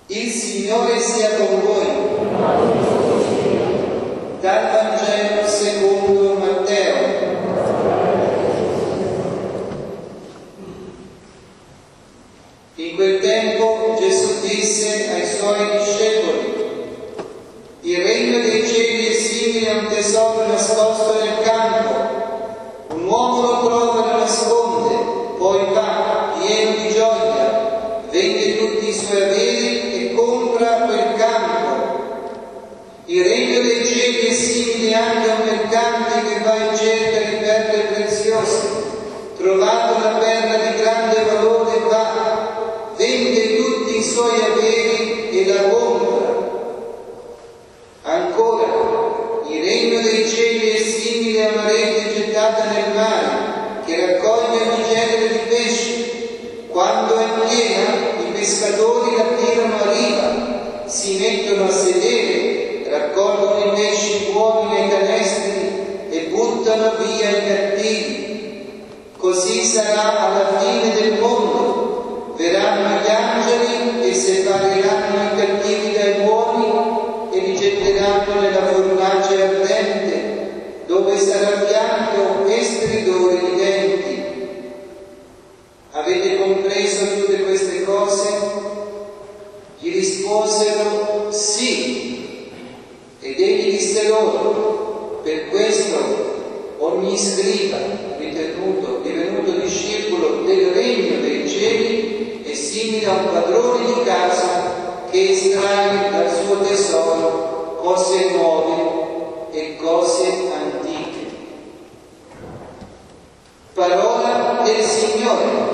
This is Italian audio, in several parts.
Il Signore sia con voi. Dal Vangelo secondo Matteo. In quel tempo Gesù disse ai suoi discepoli: il regno dei cieli è simile a un tesoro nascosto nel campo. Un uomo lo trova e lo nasconde, poi va, pieno di gioia, vende tutti i suoi averi e compra quel campo. Il regno dei cieli è simile anche a un mercante che va in cerca di perle preziose. Trovato una perla di grande valore, va, vende tutti i suoi averi e la compra. Ancora, il regno dei cieli è simile a una rete gettata nel mare, che raccoglie ogni genere di pesci. Quando è piena, i pescatori la tirano a riva, si mettono a sedere, raccolgono i pesci buoni nei canestri e buttano via i cattivi. Così sarà alla fine del mondo. Verranno gli angeli e separeranno i cattivi dai buoni e li getteranno nella fornace ardente, dove sarà pianto e stridore di denti. Avete compreso tutte queste cose? Gli risposero sì. Ed egli disse loro: per questo ogni scriba divenuto discepolo del regno dei cieli è simile a un padrone di casa che estrae dal suo tesoro cose nuove e cose antiche. Parola del Signore.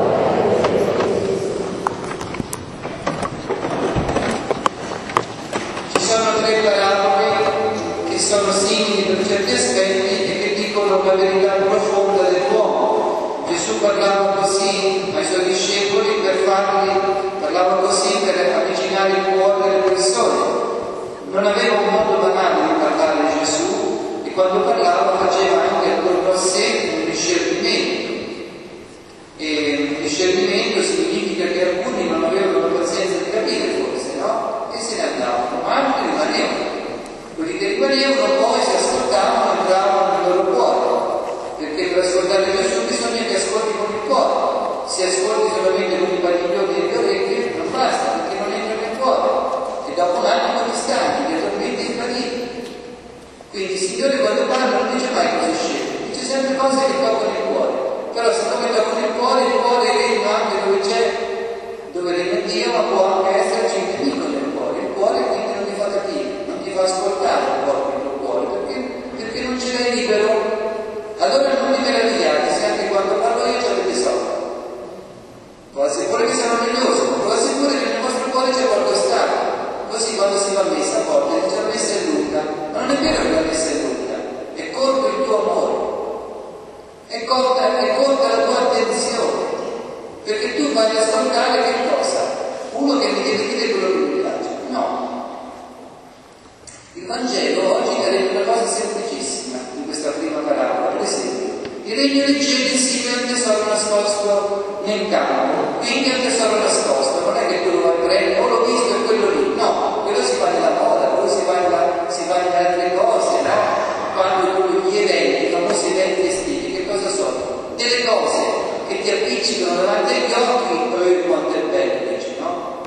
Ci sono tre parabole che sono simili per certi aspetti e che dicono la verità profonda dell'uomo. Gesù parlava così ai suoi discepoli parlava così per avvicinare il cuore delle persone. Non aveva un modo banale di parlare di Gesù e quando parlava faceva anche attorno a sé un discernimento. E un discernimento significa che alcuni non avevano la pazienza di capire forse, no? E se ne andavano, ma altri rimanevano. Quelli che rimanevano poi si ascoltavano e entravano nel loro cuore, perché per ascoltare Gesù bisogna che ascolti con il cuore. Se ascolti solamente con i padiglioni delle orecchie non basta, perché non entra nel cuore e dopo un attimo ti stanchi, ti tormenti e sbagli. Quindi il Signore quando parla non dice mai cose scende, dice sempre cose che toccano il cuore. Però siccome toccano il cuore regna anche dove regna Dio, ma può anche esserci il nemico nel cuore. Il cuore quindi non ti fa capire, non ti fa ascoltare il cuore, perché non ce l'hai libero. Allora non vi meravigliate se anche quando parlo io ci avete soldi. Può essere pure che sono noioso, può essere pure che nel vostro cuore c'è qualcos'altro. Così quando si va a messa a volte dice la messa è lunga, ma non è vero che la messa è lunga, è corto il tuo amore, è corta la tua attenzione, perché tu vai ad ascoltare che cosa? Uno che mi deve dire quello che mi piace. No. Il Vangelo oggi darebbe una cosa semplicissima in questa prima parabola, per esempio. Il regno dei cieli è simile a un tesoro nascosto nel campo, quindi è un tesoro nascosto, non è che tu lo vai a prendere, l'ho visto e quello lì, no, quello si fa nella moda, quello si fa in altre cose, no? Quando gli eventi, i famosi eventi estivi, che cosa sono? Delle cose che ti appiccicano davanti agli occhi, quanto è bello, dici, no?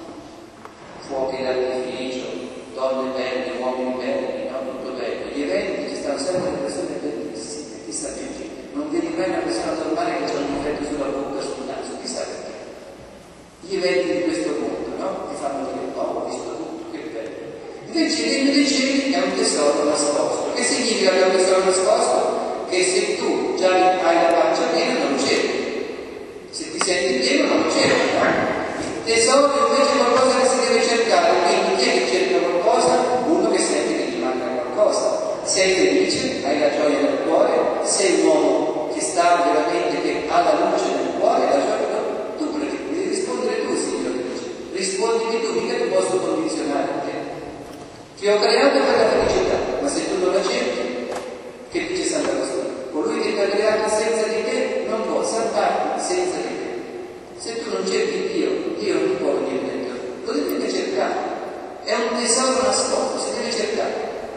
Fuochi d'artificio, donne belle, uomini belli, no? Tutto bello. Gli eventi ci stanno sempre le persone bellissime, chissà perché. Non vedi mai una persona normale che c'ha un difetto sulla bocca, sul naso, chissà perché. Gli eventi di questo mondo, no? Ti fanno dire, ho visto tutto, che bello. Invece il regno dei cieli è un tesoro nascosto. Che significa che è un tesoro nascosto? Che se tu già hai la pancia piena non cerchi. Se ti senti pieno non cerchi, no? Il tesoro invece è qualcosa che si deve cercare, quindi chi è che cerca qualcosa? Uno che sente che gli manca qualcosa. Sei felice, hai la gioia nel cuore, sei un uomo che sta veramente, che ha la luce nel cuore, la gioia. Tu devi rispondere tu, Signore dice. Rispondimi tu, mica ti posso condizionare te. Ti ho creato per la felicità, ma se tu non la cerchi, che dice Sant'Agostino? Colui che ti ha creato senza di te non può salvarti senza di te. Se tu non cerchi Dio, Dio non ti può venire nel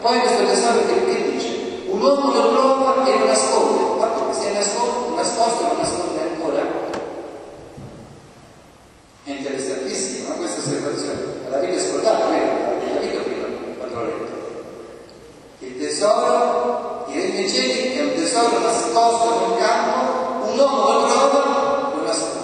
Poi questo tesoro che dice? Un uomo lo trova e lo nasconde. Ma come se è nascosto e lo nasconde ancora? È interessantissima, no? Questa osservazione. L'avete ascoltata, vero? L'avete prima, quando l'ho letto. Il tesoro, i regni cieli, è un tesoro nascosto in un campo, un uomo lo trova, lo nasconde.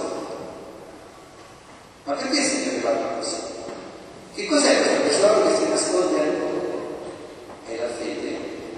Ma perché si deve fare così? Che cos'è questo tesoro che si nasconde ancora? È la fede,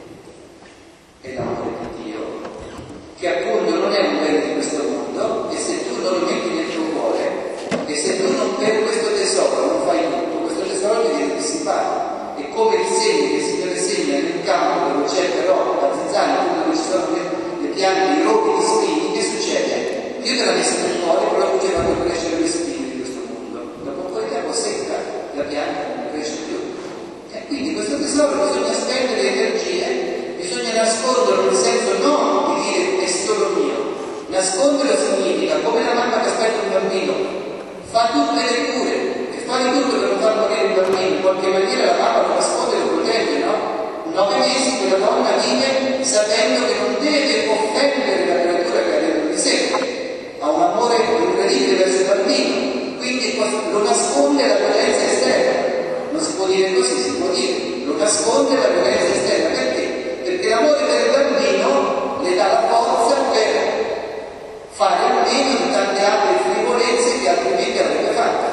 è l'amore di Dio, che appunto non è un bene di questo mondo, e se tu non lo metti nel tuo cuore, e se tu non per questo tesoro non fai tutto, questo tesoro ti viene dissipato. È come il segno che il Signore segna nel campo dove c'è però la zizzania, dove ci sono le piante, i roghi di spini. Che succede? Dio te l'ha messo nel cuore, però non ti fa crescere le spine di questo mondo. Dopo un po' di tempo secca, la pianta non cresce più. E quindi questo tesoro bisogna spendere energie, bisogna nasconderlo, nel senso non di dire è solo mio. Nasconderlo significa, come la mamma che aspetta un bambino, fa tutte le cure e fa di tutto per non far morire il bambino. In qualche maniera la mamma lo nasconde e lo protegge, no? 9 mesi che la donna vive sapendo che non deve offendere la creatura che ha dentro di sé, ha un amore incredibile verso il bambino, quindi lo nasconde la violenza esterna. Non si può dire così, si può dire lo nasconde la violenza esterna. Perché? Perché l'amore per il bambino le dà la forza per fare a meno di tante altre frivolezze che altrimenti avrebbe fatto,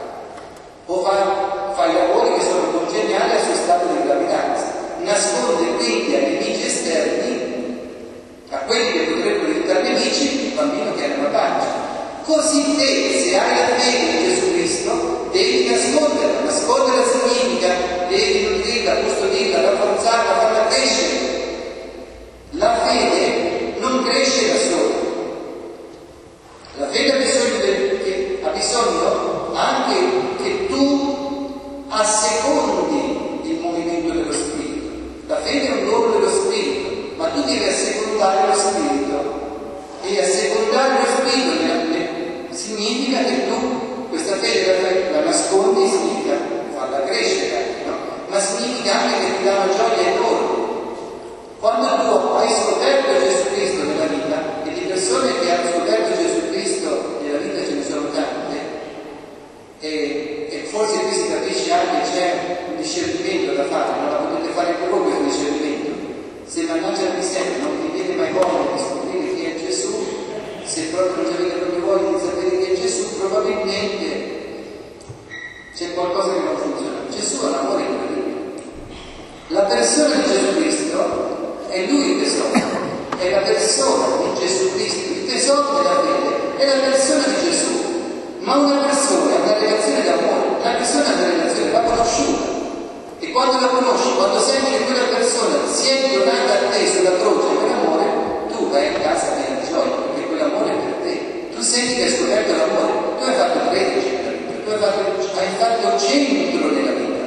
o fa i lavori che sono congeniali al suo stato di gravidanza. Nasconde quindi ai nemici esterni, a quelli che potrebbero diventare nemici, il bambino che ha nella pancia. Così te, se hai la fede in Gesù Cristo, devi nasconderla. Nasconderla significa devi nutrirla, custodirla, rafforzarla, farla crescere. La fede non cresce da sola. La fede ha bisogno anche che tu assecondi il movimento dello Spirito. La fede è un dono dello Spirito, ma tu devi assecondare lo Spirito. E assecondare lo Spirito significa che tu questa fede la nascondi, significa farla crescere, no? Ma significa anche che ti dà una gioia enorme. Quando tu hai scoperto Gesù Cristo nella vita, e di persone che hanno scoperto Gesù Cristo nella vita ce ne sono tante, e forse qui si capisce anche che c'è un discernimento da fare, non la potete fare per voi questo discernimento. Se mannaggia vi sempre non vi viene mai voglia di scoprire chi è Gesù, se proprio non avete proprio voglia di sapere chi è Gesù, probabilmente c'è qualcosa che non funziona. Gesù ha un amore incredibile. La persona di Gesù Cristo è lui il tesoro, è la persona di Gesù Cristo, il tesoro della fede, è la persona di Gesù. Ma una persona ha una relazione d'amore, una persona ha una relazione, va conosciuta. E quando la conosci, quando senti che quella persona si è donata a te sulla croce per amore, tu vai a casa piena di gioia, perché quell'amore è per te. Tu senti che hai scoperto l'amore, tu hai fatto crederci nella vita, tu hai fatto centro nella vita.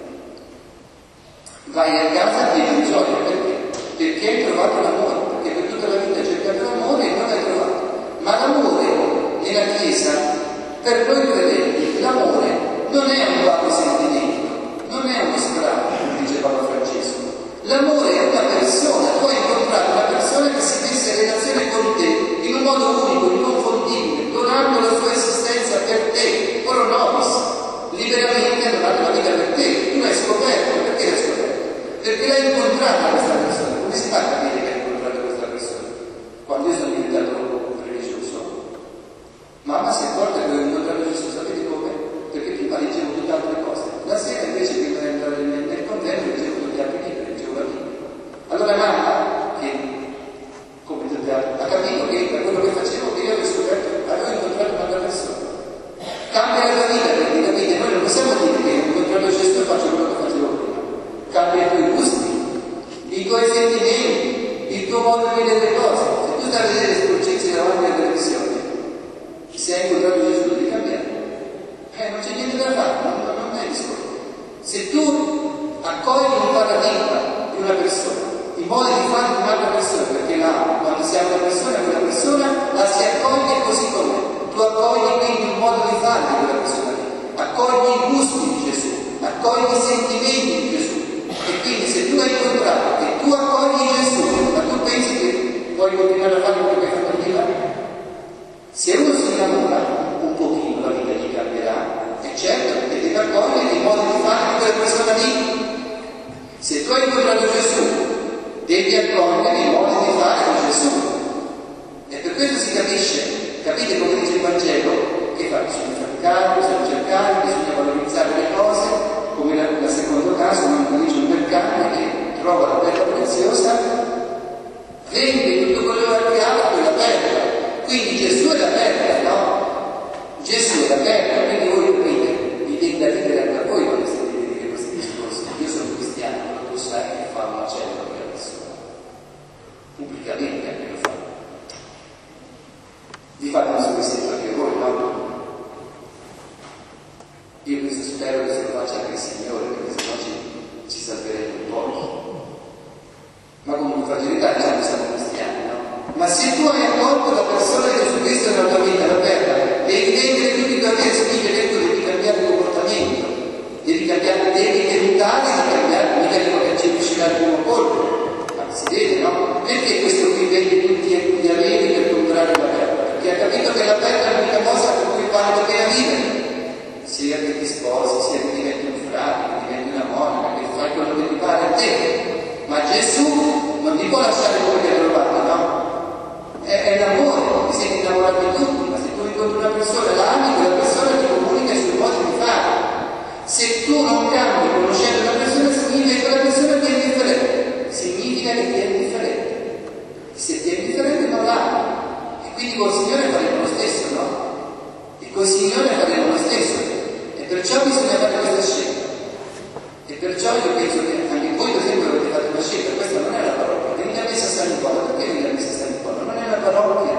Vai a casa piena di gioia, perché? Perché hai trovato l'amore, perché per tutta la vita hai cercato l'amore e non l'hai trovato. Ma l'amore nella Chiesa, per noi credenti, l'amore non è un vago sentimento, non è uno strano, come dice Papa Francesco. L'amore è una persona, tu hai incontrato una persona che si mette in relazione con te in un modo unico, inconfondibile, donando la sua esistenza per te, pro nobis, liberamente donando la vita per te. Tu l'hai scoperto, perché l'hai scoperto? Perché l'hai incontrata questa persona. Come si fa a capire che hai incontrato questa persona? Quando io sono diventato religioso, mamma si accorge che ho incontrato Gesù, sapete come? Perché prima leggevo tutte altre cose. La sera invece prima di entrare nel convento leggevo tutti gli altri libri, leggevo la Bibbia. Allora mamma, che come tutti altri, ha capito che da quello che facevo che io avevo scoperto, avevo incontrato un'altra persona. Cambia la tua vita, perché capite, noi non possiamo dire che ho incontrato Gesù e faccio quello che facevo prima. Cambia i tuoi gusti, i tuoi sentimenti, il tuo modo di vedere le cose. Se tu stai a vedere le sporcizze davanti alla televisione, se hai incontrato Gesù devi cambiare. Non c'è niente da fare, non è discorso. Se tu accogli un paradigma di una persona, i modi di fare di un'altra persona, perché quando si ha una persona, quella persona la si accoglie così com'è. Tu accogli quindi un modo di fare di quella persona lì, accogli i gusti di Gesù, accogli i sentimenti di Gesù e quindi se tu hai incontrato e tu accogli Gesù, ma tu pensi che puoi continuare a fare quello che hai fatto prima? Se uno si innamora, un pochino la vita gli cambierà, è certo che deve accogliere il modo di fare di quella persona lì. Se tu hai incontrato Gesù, devi accogliere il modo di fare di Gesù. E per questo si capisce, capite come dice il Vangelo, che fa? Bisogna faticare, bisogna cercare, bisogna valorizzare le cose, come nel secondo caso, quando dice un mercante che trova la perla preziosa, vende tutto quello che ha quella perla. Quindi Gesù è la perla, no? Gesù è la perla, quindi voi capite, vi viene da ridere anche a voi quando sentite dire questi discorsi. Io sono cristiano, ma tu sai che fa una cella con la persona. Pubblicamente anche lo fa. Vi fate una sorpresa anche voi, no? Io questo spero che se lo faccia anche il Signore, perché sennò ci salveremo pochi. Ma comunque fragilità diciamo che siamo cristiani, no? Ma se tu hai accolto la persona di Gesù Cristo nella tua vita, la perla, devi vendere tutti i tuoi averi, significa che tu devi cambiare il comportamento, devi tentare di cambiare, mica dico che ci riuscirà il primo colpo, ma si deve, no? Perché questo qui vende tutti gli averi per comprare la perla? Perché ha capito che la perla è l'unica cosa per cui vale la pena vivere. Sia che ti sposi, sia che diventi un frate, che diventi una monaca, che fai quello che ti pare a te. Ma Gesù non ti può lasciare come ti ha trovato, no? È l'amore, ti siete innamorati tutti, ma se tu incontri una persona, l'ami, quella persona ti comunica i suoi modi di fare. Se tu non cambi conoscendo una persona, significa che quella persona ti è indifferente. Significa che ti è indifferente. Se ti è indifferente non l'ami. E quindi col Signore faremo lo stesso, no? E col Signore faremo lo stesso. E perciò bisogna fare questa scelta. E perciò io penso che anche voi per esempio avete fatto una scelta, questa non è la parrocchia, venite a messa a San Nicola, perché venite a messa a San Nicola? Non è una parrocchia.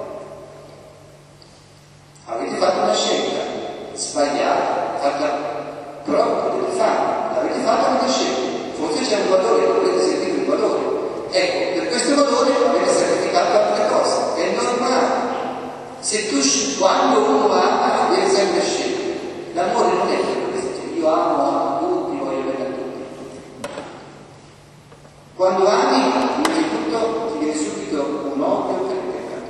Avete fatto una scelta sbagliata, fatta proprio del fare, l'avete fatta una scelta, forse c'è un valore, volete sentire un valore. Ecco, per questo valore avete sacrificato altre cose, è normale. Se tu, quando uno ama, deve sempre scegliere. L'amore non è quello che dice, io amo tutti, voglio bene a tutti. Quando ami, innanzitutto ti viene subito un odio per il peccato.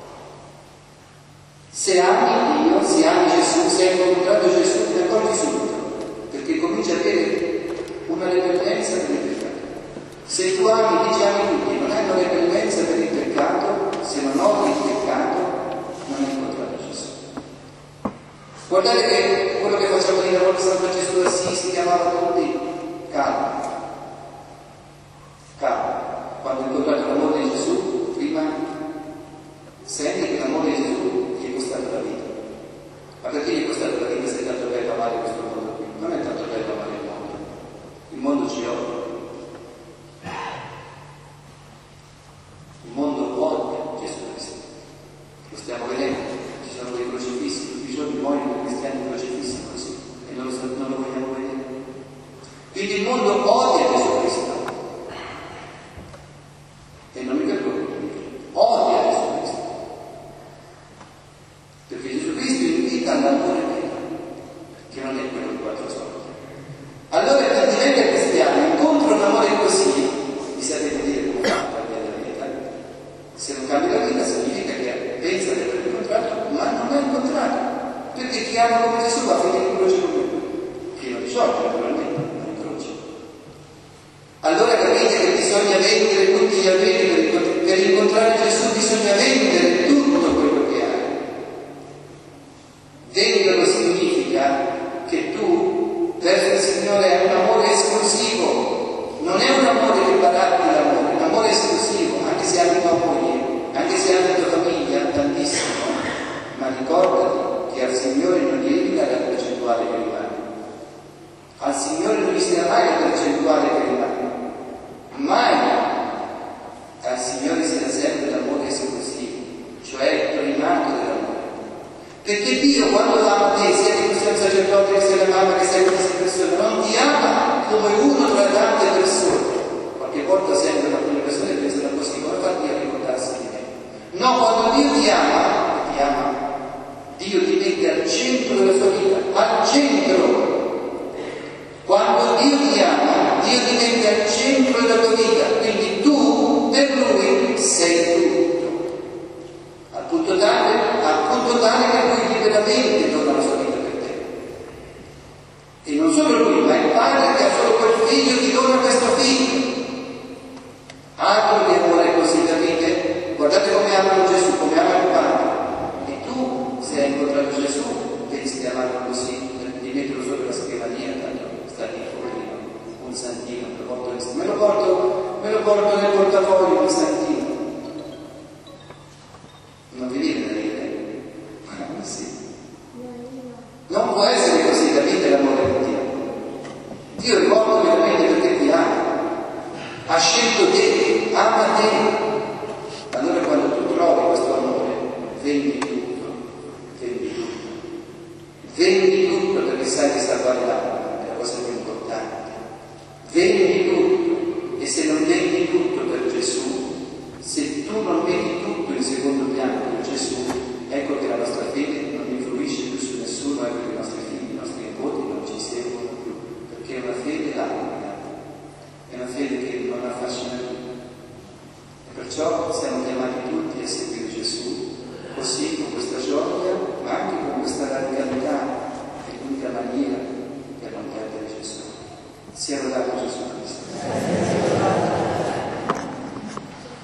Se ami Dio, se ami Gesù, se hai incontrato Gesù, ti accorgi subito, perché cominci a avere una repellenza per il peccato. Se tu ami, dici ami tutti, non hai una repellenza per il peccato, se non odi il peccato, non hai incontrato Gesù. Guardate che quello che facciamo dire a volte Santo Gesù d'Assisi chiamava tutti calma. Calma. Quando hai incontrato l'amore di Gesù, prima senti che l'amore di Gesù gli è costato la vita. Ma perché gli è costato la vita se è tanto bello amare questo mondo qui? Non è tanto bello amare il mondo. Il mondo ci odia. Il mondo odia Gesù Cristo. Lo stiamo vedendo, ci sono dei crocifissi, tutti i giorni muoiono cristiani crocifissi così e non lo vogliamo vedere. Quindi il mondo odia Gesù Cristo. E non mi vergogno, odia Gesù Cristo. Perché Gesù Cristo invita all'amore vero, che non è quello di quattro soldi. Allora chi diventa cristiano incontra un amore così, vi sapete dire come fa a cambiare la vita? Se non cambia la vita significa che pensa di aver incontrato, ma non l'ha incontrato. Perché chi ama come Gesù va finire in croce con lui. Pieno di soldi, naturalmente, ma in croce. Allora capite che bisogna vendere tutti gli averi per incontrare Gesù, bisogna vendere tutto quello che hai. Venderlo significa che tu verso il Signore hai un amore esclusivo, non è un amore che baratti l'amore, è un amore esclusivo, anche se ami tua moglie, anche se ami tua famiglia, tantissimo, ma ricordati che al Signore non gli dedica la percentuale che rimane. Al Signore non gli si dà mai la percentuale che rimane, mai. Al Signore si dà sempre l'amore esclusivo, cioè il primato dell'amore. Perché Dio quando ama te, sia che tu sia un sacerdote, che sia una mamma, che sia qualsiasi persona, non ti ama come uno tra tante persone. Qualche volta sembra che alcune persone pensano così, come fa Dio a ricordarsi di me? No, quando Dio ti ama, Dio ti mette al centro della sua vita, al centro. Quando Dio ti ama, Dio ti mette se hai incontrato Gesù, pensi di amarlo così, di metterlo sopra la scrivania, tanto sta lì poverino, un santino, me lo porto nel portafoglio un santino. Non vi viene da ridere? Ma sì. Non può essere così, capite l'amore di Dio? Dio è morto veramente perché ti ama. Ha scelto te, ama te. Allora quando tu trovi questo amore, vendi tutto, perché sai che sta guardando, è la cosa più importante. Vendi tutto, e se non vendi tutto per Gesù, se tu non vedi tutto in secondo piano per Gesù, ecco che la nostra fede non influisce più su nessuno, ecco che i nostri figli, i nostri nipoti non ci seguono più, perché è una fede lacrica, è una fede che non affascina più. E perciò siamo chiamati